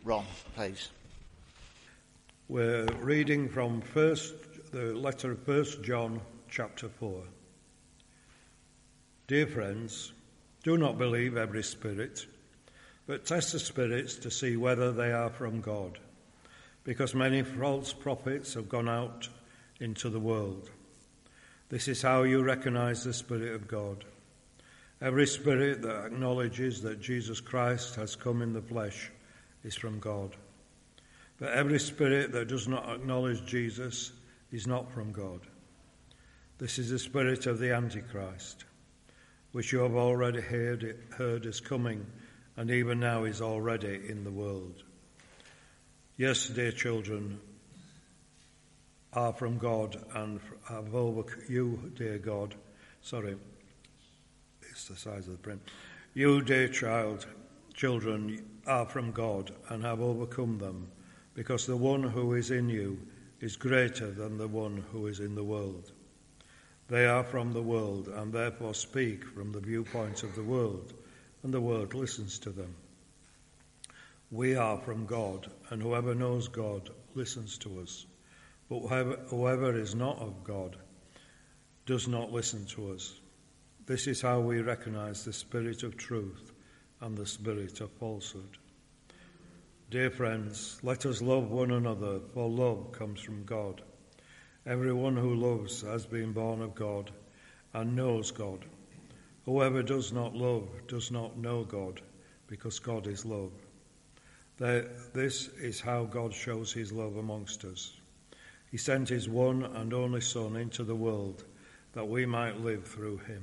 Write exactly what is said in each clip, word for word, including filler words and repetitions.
Ron, please. We're reading from first the letter of First John, chapter four. Dear friends, do not believe every spirit, but test the spirits to see whether they are from God, because many false prophets have gone out into the world. This is how you recognize the Spirit of God. Every spirit that acknowledges that Jesus Christ has come in the flesh is from God. But every spirit that does not acknowledge Jesus is not from God. This is the spirit of the Antichrist, which you have already heard, heard is coming, and even now is already in the world. Yes, dear children, are from God and have overcome you, dear God. Sorry, it's the size of the print. You, dear child, children, are from God and have overcome them, because the one who is in you is greater than the one who is in the world. They are from the world and therefore speak from the viewpoint of the world, and the world listens to them. We are from God, and whoever knows God listens to us. But whoever, whoever is not of God does not listen to us. This is how we recognize the spirit of truth and the spirit of falsehood. Dear friends, let us love one another, for love comes from God. Everyone who loves has been born of God and knows God. Whoever does not love does not know God, because God is love. This is how God shows his love amongst us. He sent his one and only Son into the world that we might live through him.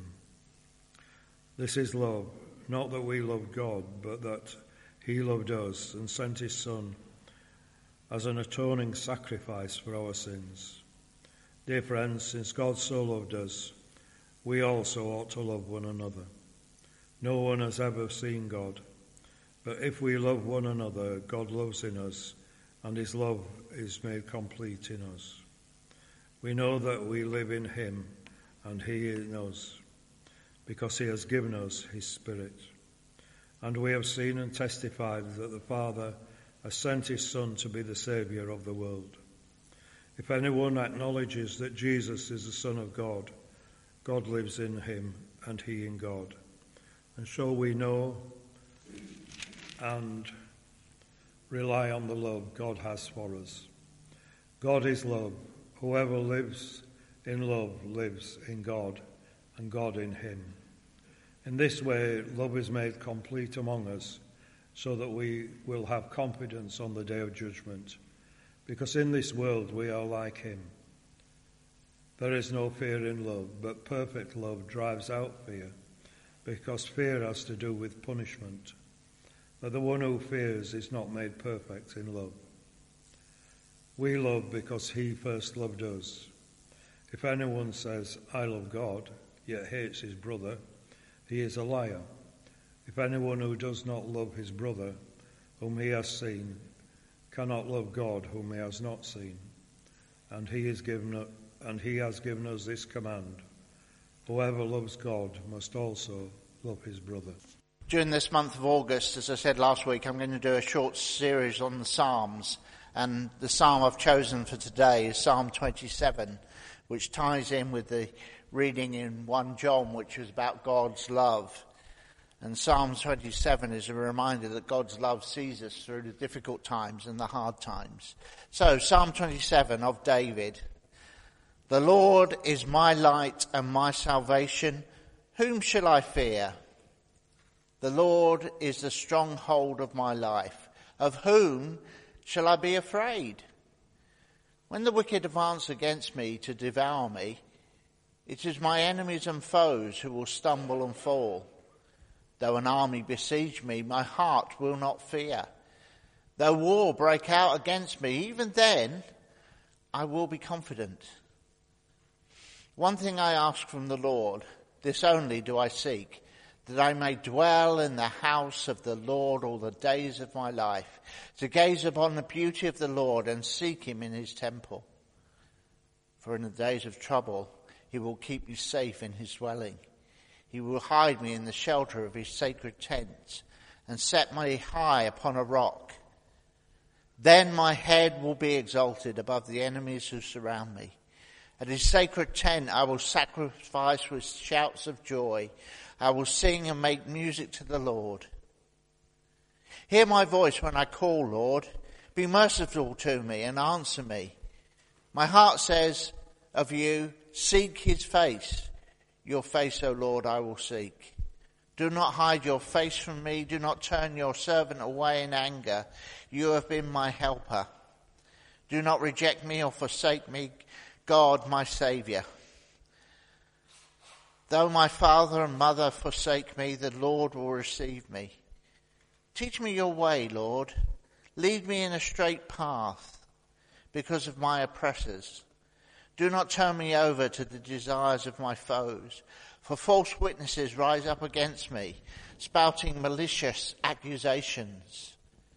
This is love, not that we loved God, but that he loved us and sent his Son as an atoning sacrifice for our sins. Dear friends, since God so loved us, we also ought to love one another. No one has ever seen God, but if we love one another, God lives in us, and his love is made complete in us. We know that we live in him and he in us, because he has given us his Spirit. And we have seen and testified that the Father has sent his Son to be the Saviour of the world. If anyone acknowledges that Jesus is the Son of God, God lives in him and he in God. And so we know and rely on the love God has for us. God is love. Whoever lives in love lives in God, and God in him. In this way, love is made complete among us, so that we will have confidence on the day of judgment, because in this world we are like him. There is no fear in love, but perfect love drives out fear, because fear has to do with punishment. But the one who fears is not made perfect in love. We love because he first loved us. If anyone says, I love God, yet hates his brother, he is a liar. If anyone who does not love his brother, whom he has seen, cannot love God, whom he has not seen. And he is given, and he has given us this command: whoever loves God must also love his brother. During this month of August, as I said last week, I'm going to do a short series on the Psalms. And the psalm I've chosen for today is Psalm twenty-seven, which ties in with the reading in First John, which was about God's love. And Psalm twenty-seven is a reminder that God's love sees us through the difficult times and the hard times. So, Psalm twenty-seven of David. The Lord is my light and my salvation. Whom shall I fear? The Lord is the stronghold of my life. Of whom shall I be afraid? When the wicked advance against me to devour me, it is my enemies and foes who will stumble and fall. Though an army besiege me, my heart will not fear. Though war break out against me, even then I will be confident. One thing I ask from the Lord, this only do I seek, that I may dwell in the house of the Lord all the days of my life, to gaze upon the beauty of the Lord and seek him in his temple. For in the days of trouble he will keep you safe in his dwelling. He will hide me in the shelter of his sacred tent and set me high upon a rock. Then my head will be exalted above the enemies who surround me. At his sacred tent I will sacrifice with shouts of joy. I will sing and make music to the Lord. Hear my voice when I call, Lord. Be merciful to me and answer me. My heart says of you, seek his face. Your face, O Lord, I will seek. Do not hide your face from me. Do not turn your servant away in anger. You have been my helper. Do not reject me or forsake me, God, my Saviour. Though my father and mother forsake me, the Lord will receive me. Teach me your way, Lord. Lead me in a straight path because of my oppressors. Do not turn me over to the desires of my foes, for false witnesses rise up against me, spouting malicious accusations.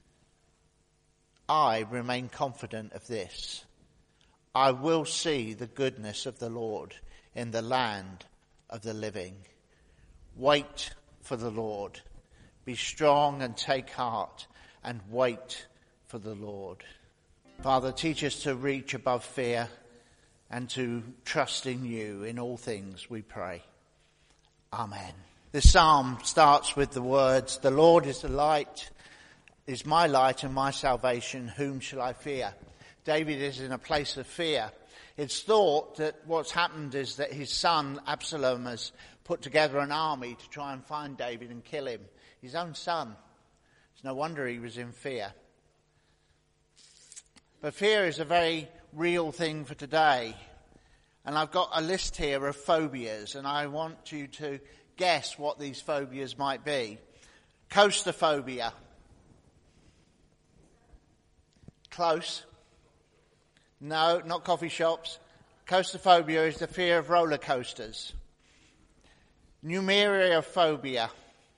I remain confident of this. I will see the goodness of the Lord in the land of the living. Wait for the Lord. Be strong and take heart and wait for the Lord. Father, teach us to reach above fear and to trust in you in all things, we pray. Amen. This psalm starts with the words, the Lord is the light, is my light and my salvation. Whom shall I fear? David is in a place of fear. It's thought that what's happened is that his son Absalom has put together an army to try and find David and kill him. His own son. It's no wonder he was in fear. But fear is a very real thing for today. And I've got a list here of phobias, and I want you to guess what these phobias might be. Coastophobia. Close. No, not coffee shops. Coastophobia is the fear of roller coasters. Numeriophobia.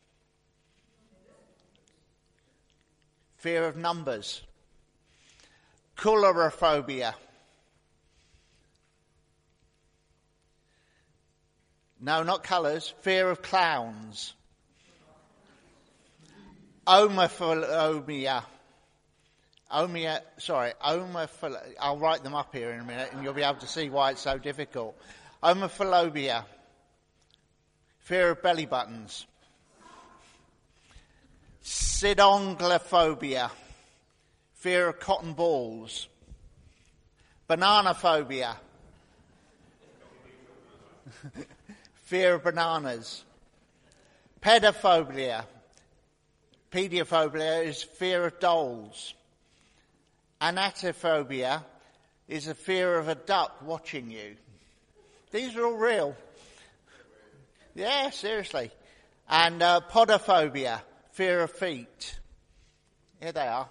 Fear of numbers. Coulrophobia. No, not colours. Fear of clowns. Omophobia. Omia, sorry, omophobia. I'll write them up here in a minute and you'll be able to see why it's so difficult. Omophobia. Fear of belly buttons. Sidonglophobia. Fear of cotton balls. Banana phobia. Fear of bananas. Pedophobia. Pediophobia is fear of dolls. Anatophobia is a fear of a duck watching you. These are all real. Yeah, seriously. And uh, podophobia, fear of feet. Here they are.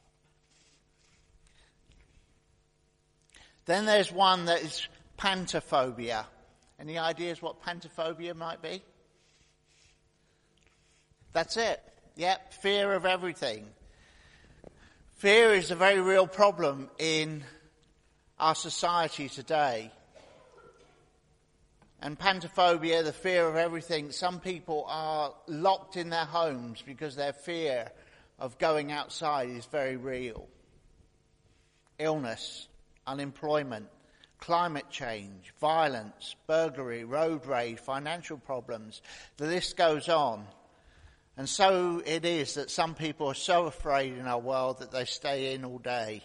Then there's one that is pantophobia. Any ideas what pantophobia might be? That's it. Yep, fear of everything. Fear is a very real problem in our society today. And pantophobia, the fear of everything, some people are locked in their homes because their fear of going outside is very real. Illness, unemployment, climate change, violence, burglary, road rage, financial problems. The list goes on. And so it is that some people are so afraid in our world that they stay in all day.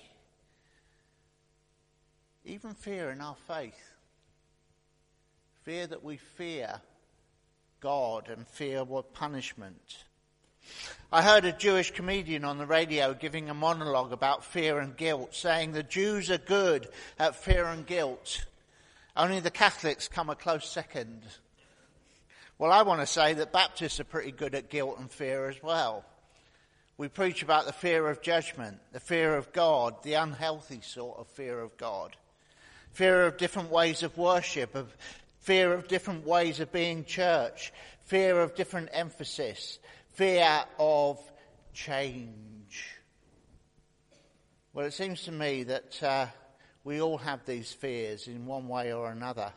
Even fear in our faith. Fear that we fear God and fear what punishment. I heard a Jewish comedian on the radio giving a monologue about fear and guilt, saying the Jews are good at fear and guilt. Only the Catholics come a close second. Well, I want to say that Baptists are pretty good at guilt and fear as well. We preach about the fear of judgment, the fear of God, the unhealthy sort of fear of God. Fear of different ways of worship, of fear of different ways of being church, fear of different emphasis, fear of change. Well, it seems to me that uh, we all have these fears in one way or another.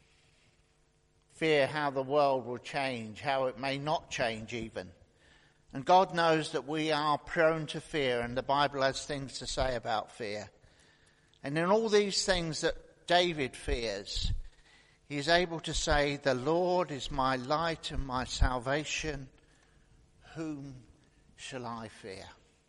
Fear how the world will change, how it may not change even. And God knows that we are prone to fear, and the Bible has things to say about fear. And in all these things that David fears, he is able to say, "The Lord is my light and my salvation. Whom shall I fear?"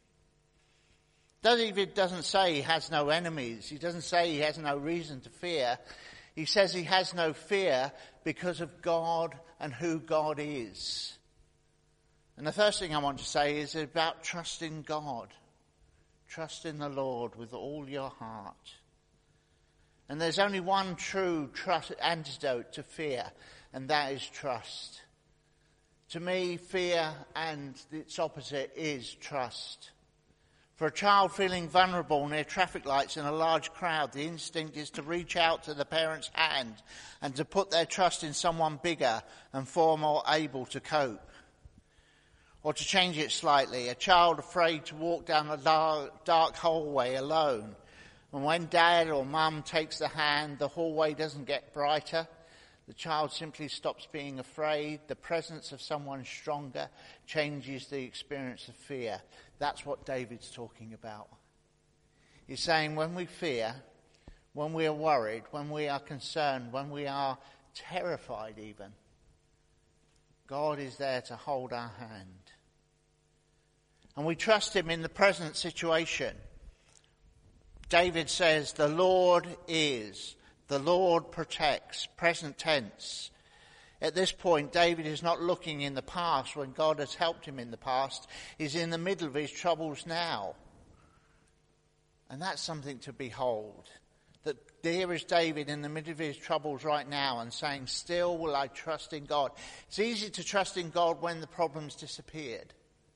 David doesn't say he has no enemies. He doesn't say he has no reason to fear. He says he has no fear because of God and who God is. And the first thing I want to say is about trusting God. Trust in the Lord with all your heart. And there's only one true trust, antidote to fear, and that is trust. To me, fear and its opposite is trust. For a child feeling vulnerable near traffic lights in a large crowd, the instinct is to reach out to the parent's hand and to put their trust in someone bigger and far more able to cope. Or to change it slightly, a child afraid to walk down a dark hallway alone. And when dad or mum takes the hand, the hallway doesn't get brighter. The child simply stops being afraid. The presence of someone stronger changes the experience of fear. That's what David's talking about. He's saying when we fear, when we are worried, when we are concerned, when we are terrified even, God is there to hold our hand. And we trust him in the present situation. David says, "The Lord is, the Lord protects," present tense. At this point, David is not looking in the past when God has helped him in the past. He's in the middle of his troubles now. And that's something to behold. That there is David in the middle of his troubles right now and saying, "Still will I trust in God." It's easy to trust in God when the problem's disappeared.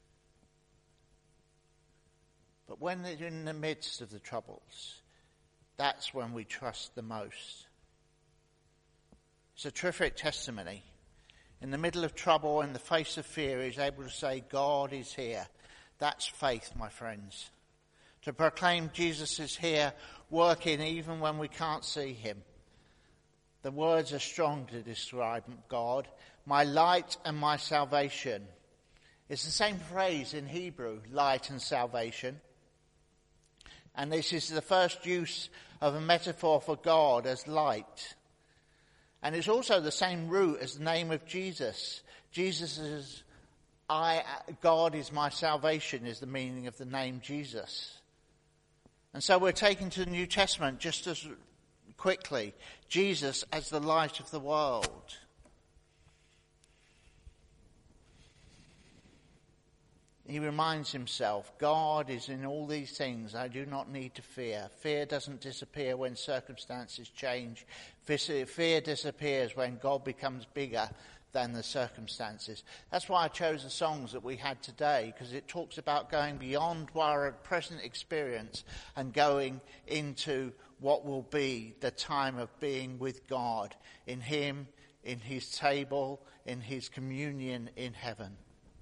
But when they're in the midst of the troubles, that's when we trust the most. It's a terrific testimony. In the middle of trouble, in the face of fear, he's able to say, "God is here." That's faith, my friends. To proclaim Jesus is here, working even when we can't see him. The words are strong to describe God. My light and my salvation. It's the same phrase in Hebrew, light and salvation. And this is the first use of a metaphor for God as light. And it's also the same root as the name of Jesus. Jesus is, I, God is my salvation, is the meaning of the name Jesus. And so we're taken to the New Testament just as quickly. Jesus as the light of the world. He reminds himself, God is in all these things. I do not need to fear. Fear doesn't disappear when circumstances change. Fear disappears when God becomes bigger than the circumstances. That's why I chose the songs that we had today, because it talks about going beyond our present experience and going into what will be the time of being with God, in him, in his table, in his communion in heaven.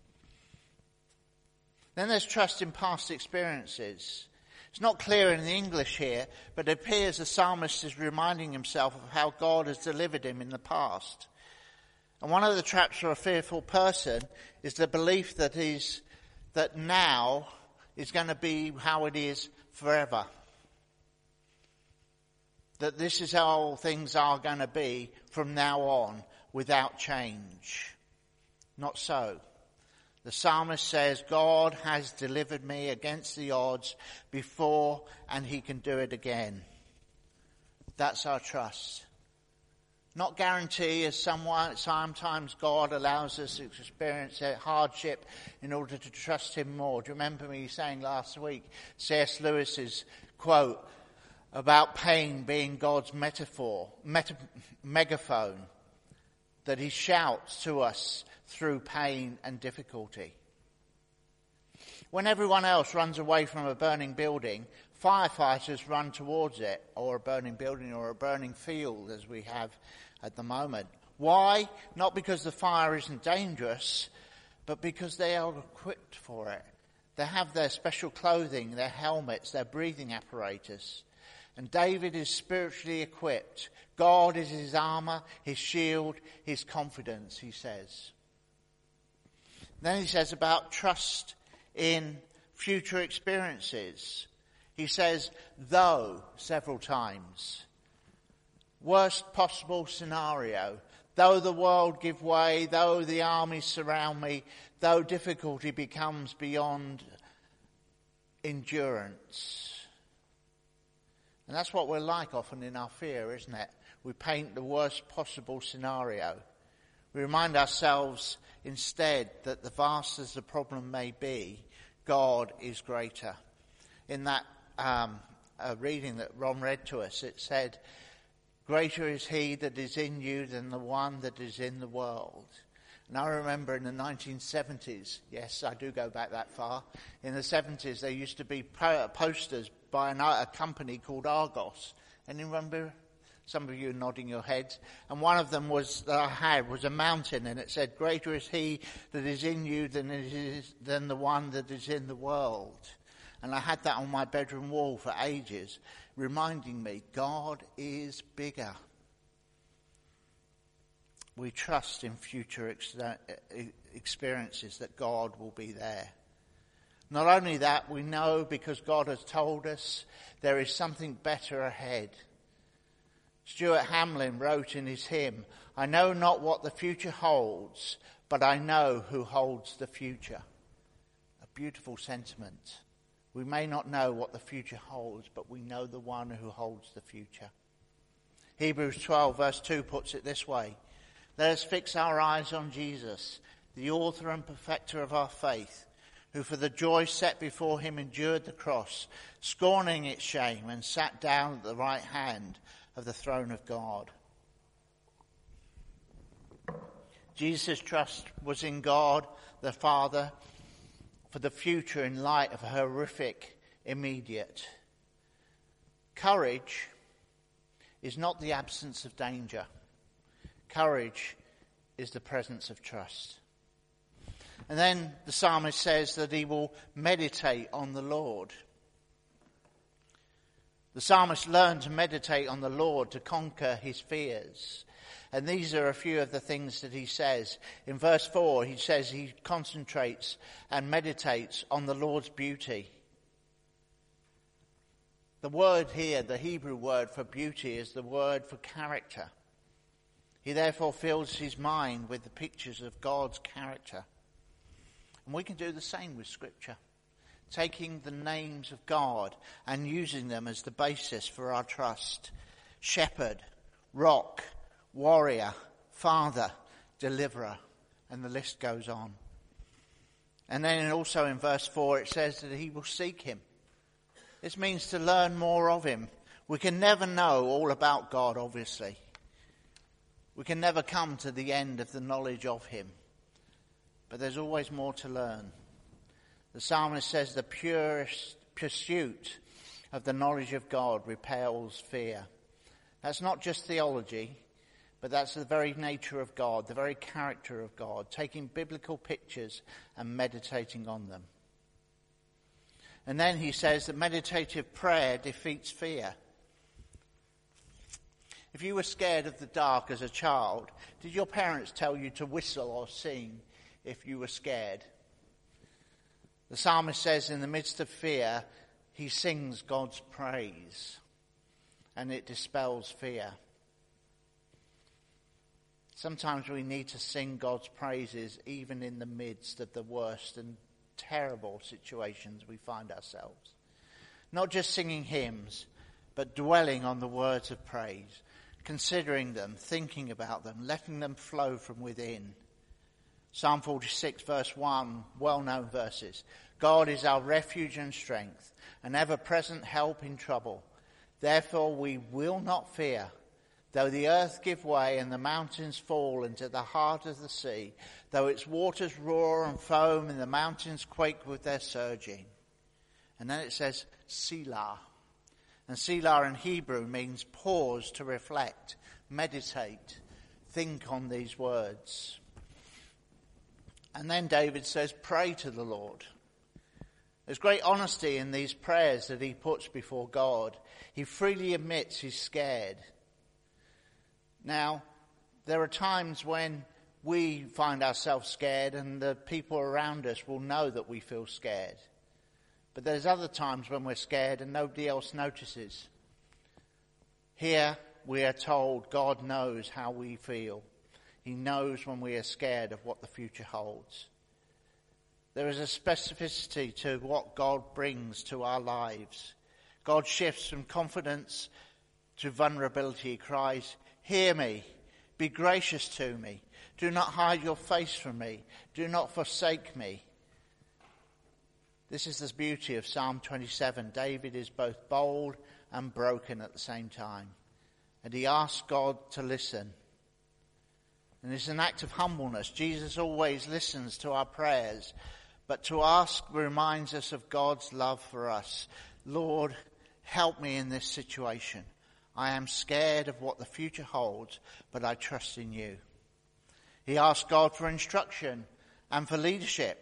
Then there's trust in past experiences. It's not clear in the English here, but it appears the psalmist is reminding himself of how God has delivered him in the past. And one of the traps for a fearful person is the belief that is that now is going to be how it is forever. That this is how things are going to be from now on without change. Not so. The psalmist says, God has delivered me against the odds before, and he can do it again. That's our trust. Not guarantee, as someone, sometimes God allows us to experience a hardship in order to trust him more. Do you remember me saying last week, C S Lewis's quote about pain being God's metaphor, meta, megaphone, that he shouts to us through pain and difficulty. When everyone else runs away from a burning building, firefighters run towards it, or a burning building or a burning field as we have at the moment. Why? Not because the fire isn't dangerous, but because they are equipped for it. They have their special clothing, their helmets, their breathing apparatus. And David is spiritually equipped. God is his armour, his shield, his confidence, he says. Then he says about trust in future experiences. He says, though, several times. Worst possible scenario. Though the world give way, though the armies surround me, though difficulty becomes beyond endurance. And that's what we're like often in our fear, isn't it? We paint the worst possible scenario. We remind ourselves instead that the vast as the problem may be, God is greater. In that um, uh, reading that Ron read to us, it said, greater is he that is in you than the one that is in the world. And I remember in the nineteen seventies, yes, I do go back that far, in the seventies there used to be posters by an, a company called Argos. And you remember, some of you nodding your heads, and one of them was that I had was a mountain, and it said, greater is he that is in you than, it is, than the one that is in the world. And I had that on my bedroom wall for ages, reminding me, God is bigger. We trust in future ex- experiences that God will be there. Not only that, we know because God has told us there is something better ahead. Stuart Hamlin wrote in his hymn, I know not what the future holds, but I know who holds the future. A beautiful sentiment. We may not know what the future holds, but we know the one who holds the future. Hebrews twelve verse two puts it this way. Let us fix our eyes on Jesus, the author and perfecter of our faith, who for the joy set before him endured the cross, scorning its shame, and sat down at the right hand of the throne of God. Jesus' trust was in God, the Father, for the future in light of a horrific immediate. Courage is not the absence of danger. Courage is the presence of trust. And then the psalmist says that he will meditate on the Lord. The psalmist learned to meditate on the Lord to conquer his fears. And these are a few of the things that he says. In verse four, he says he concentrates and meditates on the Lord's beauty. The word here, the Hebrew word for beauty, is the word for character. He therefore fills his mind with the pictures of God's character. And we can do the same with Scripture, taking the names of God and using them as the basis for our trust. Shepherd, rock, warrior, father, deliverer, and the list goes on. And then also in verse four it says that he will seek him. This means to learn more of him. We can never know all about God, obviously. We can never come to the end of the knowledge of him. But there's always more to learn. The psalmist says the purest pursuit of the knowledge of God repels fear. That's not just theology, but that's the very nature of God, the very character of God, taking biblical pictures and meditating on them. And then he says that meditative prayer defeats fear. If you were scared of the dark as a child, did your parents tell you to whistle or sing if you were scared? The psalmist says in the midst of fear, he sings God's praise, and it dispels fear. Sometimes we need to sing God's praises even in the midst of the worst and terrible situations we find ourselves. Not just singing hymns, but dwelling on the words of praise, considering them, thinking about them, letting them flow from within. Psalm forty-six verse one, well-known verses. God is our refuge and strength, an ever-present help in trouble. Therefore we will not fear, though the earth give way and the mountains fall into the heart of the sea, though its waters roar and foam and the mountains quake with their surging. And then it says Selah. And Selah in Hebrew means pause to reflect, meditate, think on these words. And then David says, pray to the Lord. There's great honesty in these prayers that he puts before God. He freely admits he's scared. Now, there are times when we find ourselves scared and the people around us will know that we feel scared. But there's other times when we're scared and nobody else notices. Here we are told God knows how we feel. He knows when we are scared of what the future holds. There is a specificity to what God brings to our lives. God shifts from confidence to vulnerability. He cries, "Hear me, be gracious to me. Do not hide your face from me. Do not forsake me." This is the beauty of Psalm twenty-seven. David is both bold and broken at the same time. And he asks God to listen. And it's an act of humbleness. Jesus always listens to our prayers. But to ask reminds us of God's love for us. Lord, help me in this situation. I am scared of what the future holds, but I trust in you. He asks God for instruction and for leadership.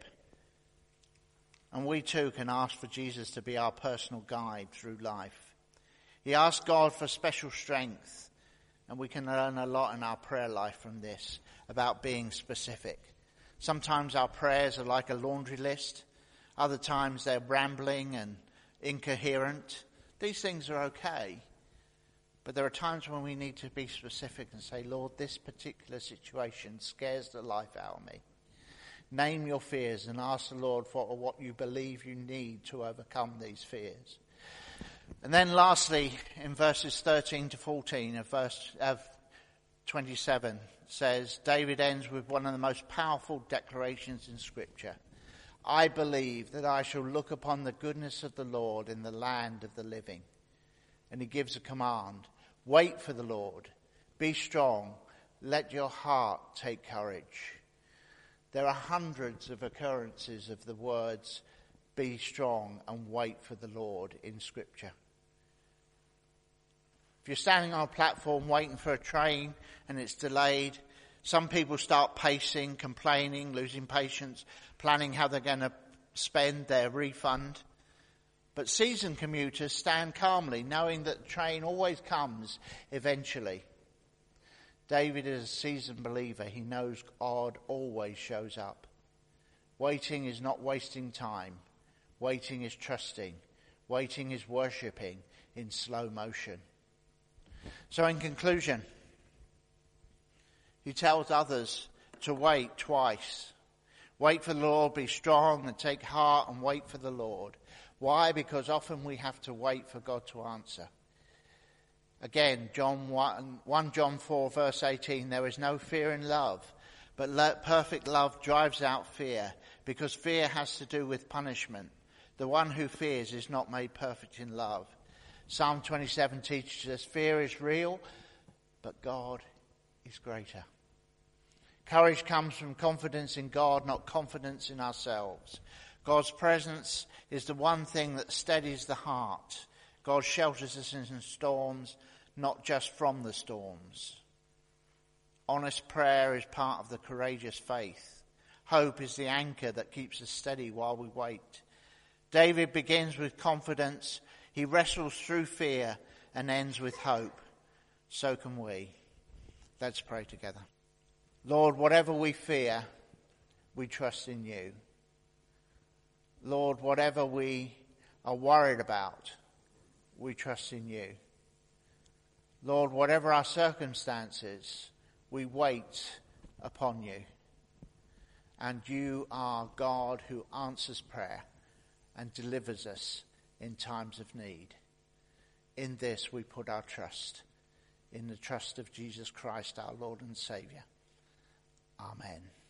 And we too can ask for Jesus to be our personal guide through life. He asks God for special strength. And we can learn a lot in our prayer life from this, about being specific. Sometimes our prayers are like a laundry list. Other times they're rambling and incoherent. These things are okay. But there are times when we need to be specific and say, Lord, this particular situation scares the life out of me. Name your fears and ask the Lord for what you believe you need to overcome these fears. And then lastly, in verses thirteen to fourteen of verse of twenty-seven, says, David ends with one of the most powerful declarations in Scripture. I believe that I shall look upon the goodness of the Lord in the land of the living. And he gives a command. Wait for the Lord. Be strong. Let your heart take courage. There are hundreds of occurrences of the words be strong and wait for the Lord in Scripture. If you're standing on a platform waiting for a train and it's delayed, some people start pacing, complaining, losing patience, planning how they're going to spend their refund. But seasoned commuters stand calmly, knowing that the train always comes eventually. David is a seasoned believer. He knows God always shows up. Waiting is not wasting time. Waiting is trusting. Waiting is worshipping in slow motion. So in conclusion, he tells others to wait twice. Wait for the Lord, be strong and take heart and wait for the Lord. Why? Because often we have to wait for God to answer. Again, John one, First John four verse eighteen, there is no fear in love, but perfect love drives out fear, because fear has to do with punishment. The one who fears is not made perfect in love. Psalm twenty-seven teaches us fear is real, but God is greater. Courage comes from confidence in God, not confidence in ourselves. God's presence is the one thing that steadies the heart. God shelters us in storms, not just from the storms. Honest prayer is part of the courageous faith. Hope is the anchor that keeps us steady while we wait. David begins with confidence. He wrestles through fear and ends with hope. So can we. Let's pray together. Lord, whatever we fear, we trust in you. Lord, whatever we are worried about, we trust in you. Lord, whatever our circumstances, we wait upon you. And you are God who answers prayer and delivers us in times of need. In this we put our trust, in the trust of Jesus Christ, our Lord and Saviour. Amen.